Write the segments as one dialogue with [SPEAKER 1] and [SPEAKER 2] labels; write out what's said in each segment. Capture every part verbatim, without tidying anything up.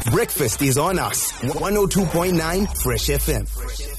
[SPEAKER 1] Breakfast is on us. one oh two point nine Fresh F M.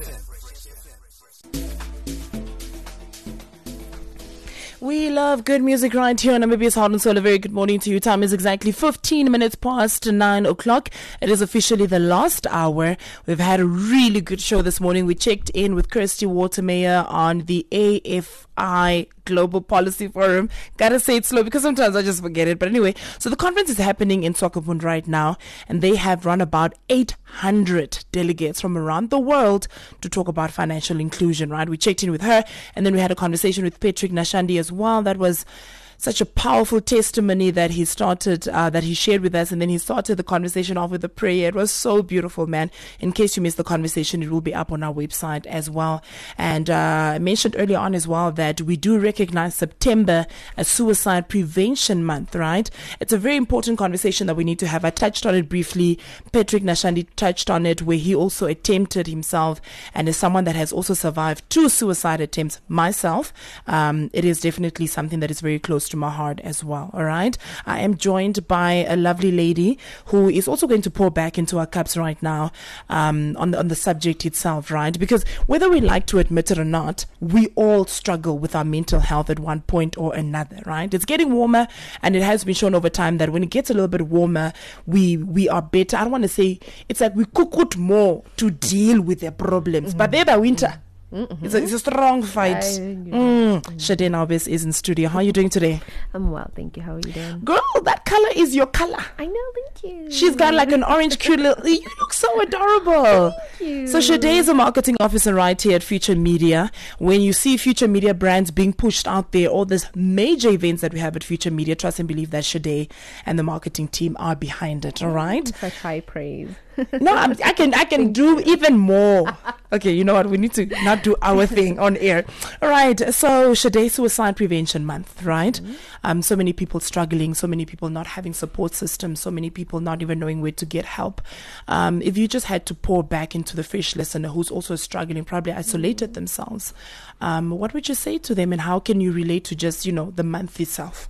[SPEAKER 2] We love good music right here on Namibia's Heart and Soul. A very good morning to you. Time is exactly fifteen minutes past nine o'clock. It is officially the last hour. We've had a really good show this morning. We checked in with Kirsty Watermeyer on the A F I Global Policy Forum. Gotta say it slow because sometimes I just forget it. But anyway, so the conference is happening in Swakopmund right now, and they have run about eight hundred delegates from around the world to talk about financial inclusion, right? We checked in with her, and then we had a conversation with Patrick Nashandi as well. That was such a powerful testimony that he started, uh, that he shared with us, and then he started the conversation off with a prayer. It was so beautiful, man. In case you missed the conversation, it will be up on our website as well. And uh, I mentioned earlier on as well that we do recognize September as Suicide Prevention Month, right? It's a very important conversation that we need to have. I touched on it briefly. Patrick Nashandi touched on it, where he also attempted himself, and as someone that has also survived two suicide attempts myself, um, it is definitely something that is very close to my heart as well. All right. I am joined by a lovely lady who is also going to pour back into our cups right now um, on, the, on the subject itself, right? Because whether we like to admit it or not, we all struggle with our mental health at one point or another, right? It's getting warmer, and it has been shown over time that when it gets a little bit warmer, we we are better. I don't want to say it's like we cook it more to deal with their problems, mm-hmm. but they're the winter. Mm-hmm. It's, a, it's a strong fight. Mm. Shade Nalbis is in studio. How are you doing today?
[SPEAKER 3] I'm well, thank you. How are you doing?
[SPEAKER 2] Girl, that color is your color.
[SPEAKER 3] I know, thank you.
[SPEAKER 2] She's got like an orange cute little... You look so adorable.
[SPEAKER 3] Thank you.
[SPEAKER 2] So Shade is a marketing officer right here at Future Media. When you see Future Media brands being pushed out there, all these major events that we have at Future Media, trust and believe that Shade and the marketing team are behind it, all right?
[SPEAKER 3] Such high praise.
[SPEAKER 2] No, I'm, I can I can do even more. Okay, you know what? We need to not do our thing on air. All right. So, Shade, Suicide Prevention Month, right? Mm-hmm. Um, so many people struggling, so many people not having support systems, so many people not even knowing where to get help. Um, if you just had to pour back into the fresh listener who's also struggling, probably isolated mm-hmm. themselves, um, what would you say to them, and how can you relate to just, you know, the month itself?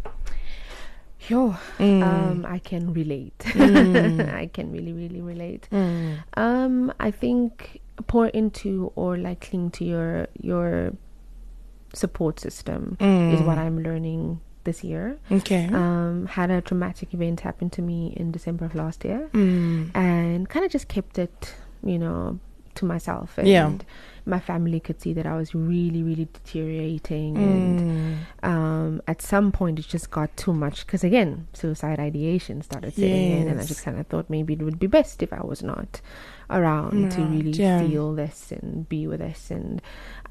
[SPEAKER 3] Yo, mm. um, I can relate. Mm. I can really, really relate. Mm. Um, I think pour into or like cling to your your support system mm. is what I'm learning this year. Okay. Um, had a traumatic event happen to me in December of last year, mm. and kind of just kept it, you know, to myself. And yeah. my family could see that I was really, really deteriorating. Mm. And um, at some point, it just got too much. Because again, suicide ideation started setting yes. in. And I just kind of thought maybe it would be best if I was not around right. to really yeah. feel this and be with this. And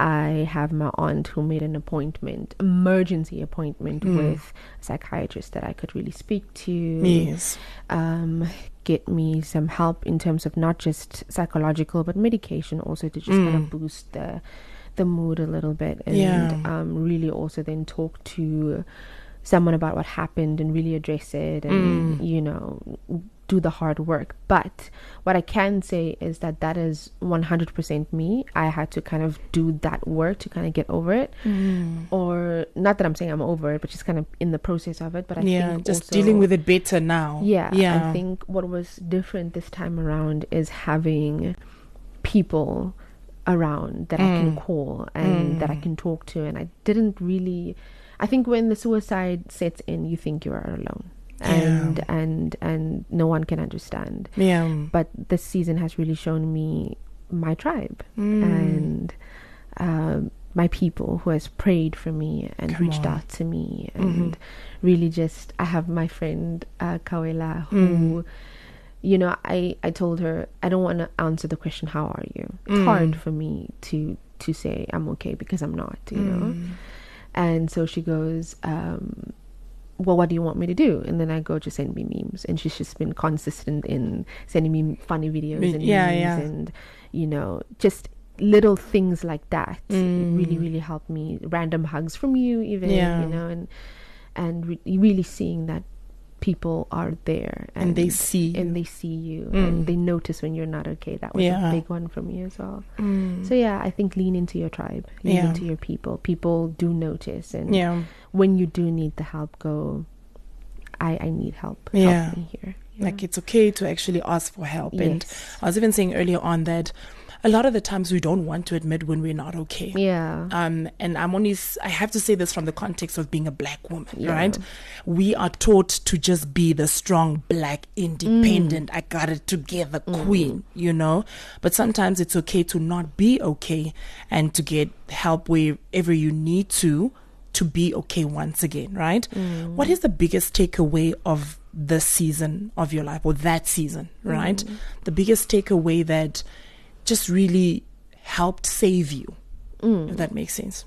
[SPEAKER 3] I have my aunt who made an appointment, emergency appointment mm. with a psychiatrist that I could really speak to. Yes. Um, get me some help in terms of not just psychological but medication also to just mm. kind of boost the the mood a little bit, and yeah. um, really also then talk to someone about what happened and really address it and mm. you know, do the hard work. But what I can say is that that is one hundred percent me. I had to kind of do that work to kind of get over it, mm. or not that I'm saying I'm over it, but just kind of in the process of it. But I
[SPEAKER 2] yeah,
[SPEAKER 3] think
[SPEAKER 2] just
[SPEAKER 3] also,
[SPEAKER 2] dealing with it better now.
[SPEAKER 3] Yeah,
[SPEAKER 2] yeah.
[SPEAKER 3] I think what was different this time around is having people around that mm. I can call and mm. that I can talk to. And I didn't really, I think when the suicide sets in, you think you are alone. And yeah. and and no one can understand. Yeah. But this season has really shown me my tribe mm. and um, my people who has prayed for me and Come reached on. out to me and mm-hmm. really just. I have my friend uh, Kawela who, mm. you know, I I told her I don't want to answer the question how are you. It's mm. hard for me to to say I'm okay because I'm not. You mm. know, and so she goes. Um, well, what do you want me to do? And then I go, just send me memes. And she's just been consistent in sending me funny videos and yeah, memes yeah. and, you know, just little things like that. Mm. It really, really helped me. Random hugs from you even, yeah. you know, and and re- really seeing that people are there.
[SPEAKER 2] And, and they see you.
[SPEAKER 3] And they see you. Mm. And they notice when you're not okay. That was yeah. a big one for me as well. Mm. So, yeah, I think lean into your tribe. Lean yeah. into your people. People do notice. And yeah. when you do need the help, go. I, I need help.
[SPEAKER 2] Yeah.
[SPEAKER 3] Help me here. Yeah.
[SPEAKER 2] Like it's okay to actually ask for help.
[SPEAKER 3] Yes.
[SPEAKER 2] And I was even saying earlier on that a lot of the times we don't want to admit when we're not okay.
[SPEAKER 3] Yeah.
[SPEAKER 2] Um, and I'm only, s- I have to say this from the context of being a black woman,
[SPEAKER 3] Yeah.
[SPEAKER 2] right? We are taught to just be the strong, black, independent, I got it together queen, you know? But sometimes it's okay to not be okay and to get help wherever you need to, to be okay once again, right? What is the biggest takeaway of this season of your life, or that season, right? The biggest takeaway that just really helped save you, if that makes sense.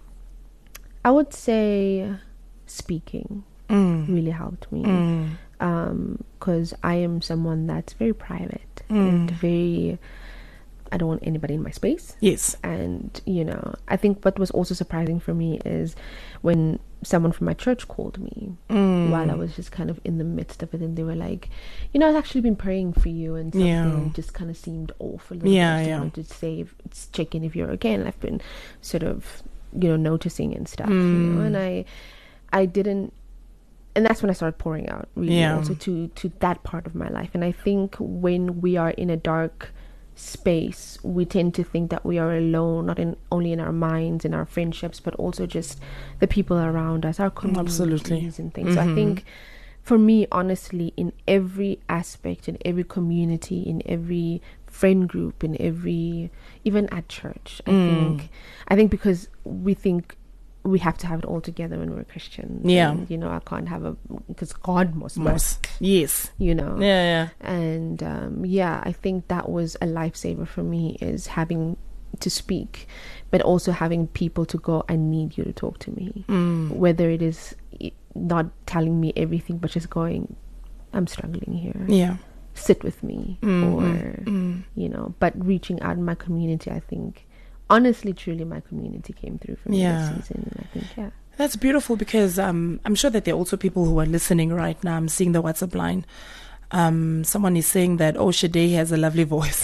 [SPEAKER 3] I would say speaking
[SPEAKER 2] Mm.
[SPEAKER 3] really helped me.
[SPEAKER 2] Mm.
[SPEAKER 3] Um, because I am someone that's very private and very, I don't want anybody in my space.
[SPEAKER 2] Yes.
[SPEAKER 3] And, you know, I think what was also surprising for me is when someone from my church called me
[SPEAKER 2] Mm.
[SPEAKER 3] while I was just kind of in the midst of it, and they were like, you know, I've actually been praying for you, and something
[SPEAKER 2] Yeah.
[SPEAKER 3] just kind of seemed off a little
[SPEAKER 2] Yeah,
[SPEAKER 3] bit. I just
[SPEAKER 2] yeah.
[SPEAKER 3] wanted to say, it's check in if you're okay. And I've been sort of, you know, noticing and stuff, you
[SPEAKER 2] Mm.
[SPEAKER 3] know, and I, I didn't, and that's when I started pouring out really
[SPEAKER 2] Yeah.
[SPEAKER 3] also to, to that part of my life. And I think when we are in a dark space, we tend to think that we are alone, not in only in our minds and our friendships, but also just the people around us, our communities
[SPEAKER 2] Absolutely.
[SPEAKER 3] and things. So I
[SPEAKER 2] Mhm.
[SPEAKER 3] think for me, honestly, in every aspect, in every community, in every friend group, in every, even at church, I
[SPEAKER 2] Mm.
[SPEAKER 3] think, I think because we think we have to have it all together when we're Christians.
[SPEAKER 2] Yeah.
[SPEAKER 3] And, you know, I can't have a, because God must,
[SPEAKER 2] Most. Yes.
[SPEAKER 3] you know.
[SPEAKER 2] Yeah, yeah.
[SPEAKER 3] And um, yeah, I think that was a lifesaver for me, is having to speak, but also having people to go, I need you to talk to me.
[SPEAKER 2] Mm.
[SPEAKER 3] Whether it is i- not telling me everything, but just going, I'm struggling here.
[SPEAKER 2] Yeah.
[SPEAKER 3] Sit with me.
[SPEAKER 2] Mm,
[SPEAKER 3] Or,
[SPEAKER 2] mm, mm.
[SPEAKER 3] you know, but reaching out in my community, I think, honestly, truly, my community came through for me
[SPEAKER 2] Yeah.
[SPEAKER 3] this season. And I think, yeah.
[SPEAKER 2] That's beautiful, because um, I'm sure that there are also people who are listening right now. I'm seeing the WhatsApp line. Um, someone is saying that, oh, Shade has a lovely voice.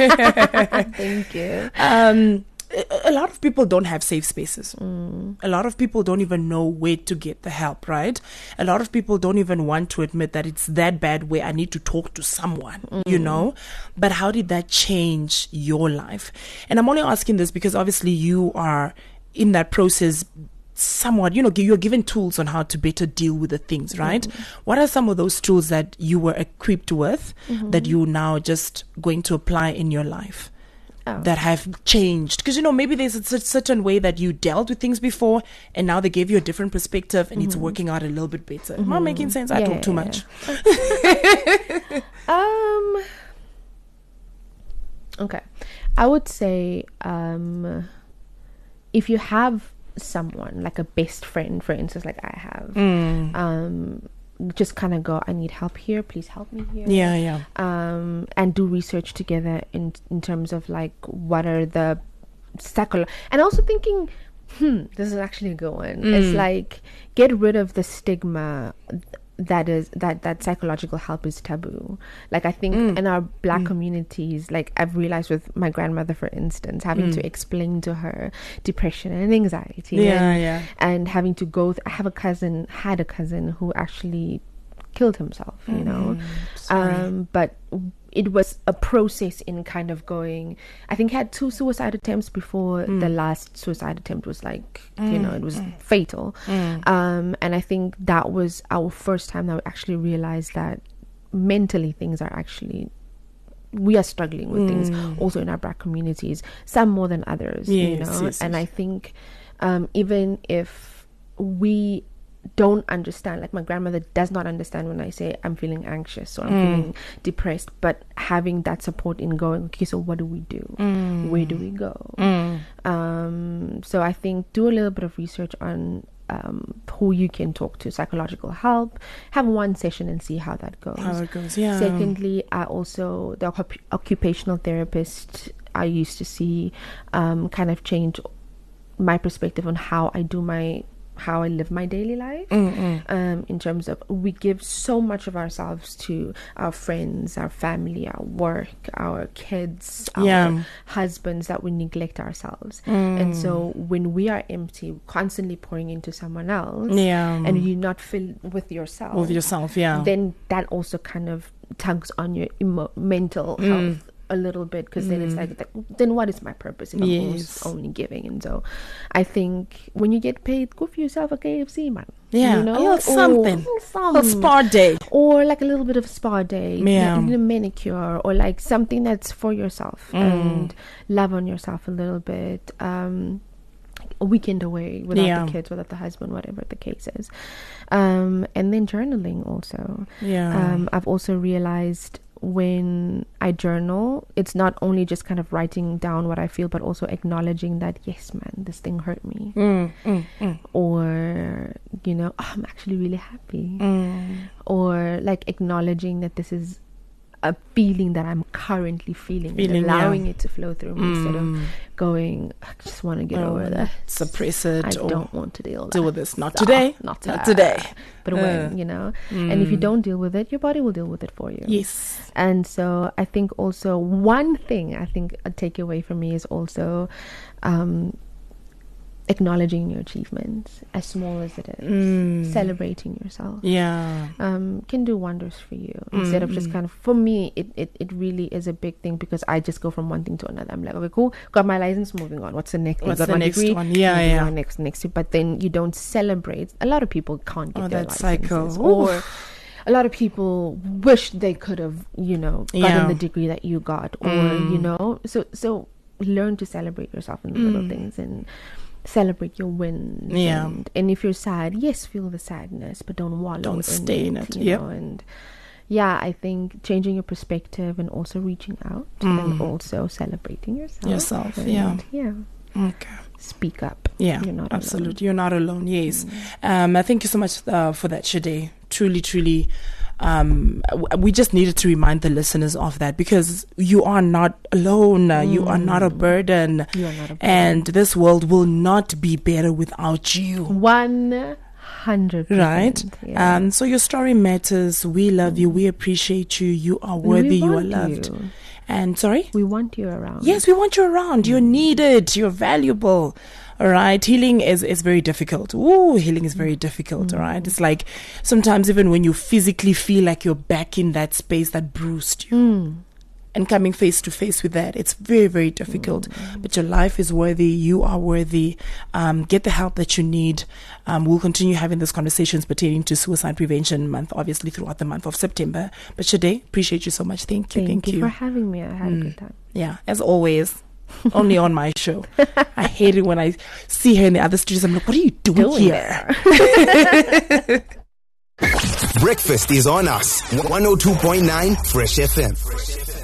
[SPEAKER 3] Thank you.
[SPEAKER 2] um, a, a lot of people don't have safe spaces.
[SPEAKER 3] Mm.
[SPEAKER 2] A lot of people don't even know where to get the help, right? A lot of people don't even want to admit that it's that bad where I need to talk to someone,
[SPEAKER 3] Mm.
[SPEAKER 2] you know? But how did that change your life? And I'm only asking this because obviously you are in that process somewhat, you know, gi- you're given tools on how to better deal with the things, right?
[SPEAKER 3] Mm-hmm.
[SPEAKER 2] What are some of those tools that you were equipped with
[SPEAKER 3] Mm-hmm.
[SPEAKER 2] that you're now just going to apply in your life?
[SPEAKER 3] Oh.
[SPEAKER 2] That have changed, because you know maybe there's a cer- certain way that you dealt with things before, and now they gave you a different perspective, and it's working out a little bit better. Am I making sense? I
[SPEAKER 3] Mm-hmm. Yeah,
[SPEAKER 2] talk too
[SPEAKER 3] yeah,
[SPEAKER 2] much.
[SPEAKER 3] Um. Okay, I would say um, if you have someone like a best friend, for instance, like I have,
[SPEAKER 2] Mm.
[SPEAKER 3] um, just kind of go, I need help here. Please help me here.
[SPEAKER 2] Yeah, yeah.
[SPEAKER 3] Um, and do research together in in terms of like what are the psycholo- and also thinking, hmm, this is actually a good one. It's
[SPEAKER 2] Mm.
[SPEAKER 3] like get rid of the stigma that is that that psychological help is taboo. Like I think
[SPEAKER 2] Mm.
[SPEAKER 3] in our black communities, like I've realized with my grandmother, for instance, having to
[SPEAKER 2] Mm.
[SPEAKER 3] explain to her depression and anxiety,
[SPEAKER 2] Yeah,
[SPEAKER 3] and,
[SPEAKER 2] yeah.
[SPEAKER 3] and having to go th- I have a cousin had a cousin who actually killed himself, you know.
[SPEAKER 2] Mm, sorry.
[SPEAKER 3] Um, but it was a process in kind of going, I think he had two suicide attempts before
[SPEAKER 2] Mm.
[SPEAKER 3] the last suicide attempt was like, you know, it was fatal.
[SPEAKER 2] Mm.
[SPEAKER 3] Um, and I think that was our first time that we actually realized that mentally things are actually, we are struggling with things
[SPEAKER 2] Mm.
[SPEAKER 3] also in our black communities, some more than others, you
[SPEAKER 2] Yes,
[SPEAKER 3] know.
[SPEAKER 2] yes,
[SPEAKER 3] And
[SPEAKER 2] yes.
[SPEAKER 3] I think um, even if we don't understand, like my grandmother does not understand when I say I'm feeling anxious or I'm
[SPEAKER 2] Mm.
[SPEAKER 3] feeling depressed, but having that support in going, okay, so what do we do?
[SPEAKER 2] Mm.
[SPEAKER 3] Where do we go?
[SPEAKER 2] Mm.
[SPEAKER 3] Um, so I think do a little bit of research on um, who you can talk to, psychological help, have one session and see how that goes.
[SPEAKER 2] How it goes, yeah.
[SPEAKER 3] Secondly, I also, the occup- occupational therapist I used to see um, kind of changed my perspective on how I do my how I live my daily life. Um, in terms of, we give so much of ourselves to our friends, our family, our work, our kids, our
[SPEAKER 2] Yeah.
[SPEAKER 3] husbands, that we neglect ourselves. And so when we are empty, constantly pouring into someone else,
[SPEAKER 2] Yeah.
[SPEAKER 3] and you're not filled with yourself,
[SPEAKER 2] With yourself, yeah.
[SPEAKER 3] then that also kind of tugs on your emo- mental health a little bit, because then it's like, then what is my purpose if I'm
[SPEAKER 2] Yes.
[SPEAKER 3] only giving? And so I think when you get paid, go for yourself a K F C, man.
[SPEAKER 2] Yeah.
[SPEAKER 3] You know,
[SPEAKER 2] Oh, something.
[SPEAKER 3] Or,
[SPEAKER 2] A
[SPEAKER 3] some,
[SPEAKER 2] spa day.
[SPEAKER 3] or like a little bit of spa day,
[SPEAKER 2] Yeah.
[SPEAKER 3] like a manicure, or like something that's for yourself, and love on yourself a little bit. Um, a weekend away without
[SPEAKER 2] Yeah.
[SPEAKER 3] the kids, without the husband, whatever the case is. Um, and then journaling also.
[SPEAKER 2] Yeah.
[SPEAKER 3] Um, I've also realized when I journal, it's not only just kind of writing down what I feel, but also acknowledging that, yes, man, this thing hurt me.
[SPEAKER 2] Mm, mm, mm.
[SPEAKER 3] Or, you know, oh, I'm actually really happy.
[SPEAKER 2] Mm.
[SPEAKER 3] Or like acknowledging that this is a feeling that I'm currently feeling,
[SPEAKER 2] Feeling,
[SPEAKER 3] and allowing
[SPEAKER 2] yeah.
[SPEAKER 3] it to flow through me, instead of going, I just want to get
[SPEAKER 2] Oh,
[SPEAKER 3] over that.
[SPEAKER 2] suppress it
[SPEAKER 3] I
[SPEAKER 2] or
[SPEAKER 3] don't want to deal,
[SPEAKER 2] deal with this. Not
[SPEAKER 3] stuff.
[SPEAKER 2] today.
[SPEAKER 3] Not,
[SPEAKER 2] Not
[SPEAKER 3] today.
[SPEAKER 2] today.
[SPEAKER 3] But
[SPEAKER 2] Uh,
[SPEAKER 3] when, you know, and if you don't deal with it, your body will deal with it for you.
[SPEAKER 2] Yes.
[SPEAKER 3] And so I think also one thing I think a takeaway for me is also um, acknowledging your achievements, as small as it is.
[SPEAKER 2] Mm.
[SPEAKER 3] Celebrating yourself.
[SPEAKER 2] Yeah.
[SPEAKER 3] Um, can do wonders for you, instead of just kind of, for me, it, it, it really is a big thing, because I just go from one thing to another. I'm like, okay, cool, got my license, moving on. What's the next thing?
[SPEAKER 2] What's
[SPEAKER 3] Got
[SPEAKER 2] the
[SPEAKER 3] my
[SPEAKER 2] next
[SPEAKER 3] degree,
[SPEAKER 2] one? Yeah,
[SPEAKER 3] moving
[SPEAKER 2] yeah.
[SPEAKER 3] on, next, next. But then you don't celebrate. A lot of people can't get
[SPEAKER 2] Oh,
[SPEAKER 3] their
[SPEAKER 2] that
[SPEAKER 3] licenses.
[SPEAKER 2] cycle.
[SPEAKER 3] Or a lot of people wish they could have, you know, gotten
[SPEAKER 2] Yeah.
[SPEAKER 3] the degree that you got, or,
[SPEAKER 2] Mm.
[SPEAKER 3] you know, so, so learn to celebrate yourself in the little things, and celebrate your wins.
[SPEAKER 2] Yeah.
[SPEAKER 3] And, and if you're sad, yes, feel the sadness, but don't wallow
[SPEAKER 2] Don't
[SPEAKER 3] in
[SPEAKER 2] stay in it.
[SPEAKER 3] you
[SPEAKER 2] Yep.
[SPEAKER 3] know, and yeah, I think changing your perspective, and also reaching out,
[SPEAKER 2] Mm.
[SPEAKER 3] and also celebrating yourself.
[SPEAKER 2] Yourself,
[SPEAKER 3] and,
[SPEAKER 2] yeah.
[SPEAKER 3] Yeah.
[SPEAKER 2] Okay.
[SPEAKER 3] Speak up.
[SPEAKER 2] Yeah,
[SPEAKER 3] You're not
[SPEAKER 2] absolutely. You're not alone. Yes.
[SPEAKER 3] Mm.
[SPEAKER 2] Um, I thank you so much uh, for that, Shade. Truly, truly. Um, w- we just needed to remind the listeners of that, because you are not alone. Uh, You are not a burden.
[SPEAKER 3] You are not a burden.
[SPEAKER 2] And this world will not be better without you.
[SPEAKER 3] One hundred percent.
[SPEAKER 2] Right?
[SPEAKER 3] Yeah.
[SPEAKER 2] Um, so your story matters. We love you. We appreciate you. You are worthy.
[SPEAKER 3] we
[SPEAKER 2] You are
[SPEAKER 3] want
[SPEAKER 2] loved.
[SPEAKER 3] you.
[SPEAKER 2] And sorry?
[SPEAKER 3] We want you around.
[SPEAKER 2] Yes, we want you around. You're needed. You're valuable. All right. Healing is, is very difficult. Ooh, healing is very difficult. All right. It's like sometimes even when you physically feel like you're back in that space that bruised you,
[SPEAKER 3] Mm.
[SPEAKER 2] and coming face to face with that, it's very, very difficult. But your life is worthy. You are worthy. Um, get the help that you need. Um, we'll continue having these conversations pertaining to Suicide Prevention Month, obviously throughout the month of September. But Shade, appreciate you so much. Thank you.
[SPEAKER 3] Thank,
[SPEAKER 2] Thank,
[SPEAKER 3] you for having me. I had a good time.
[SPEAKER 2] Yeah, as always. Only on my show. I hate it when I see her in the other studios. I'm like, what are you doing,
[SPEAKER 3] Doing
[SPEAKER 2] here?
[SPEAKER 1] Breakfast is on us. one oh two point nine Fresh F M.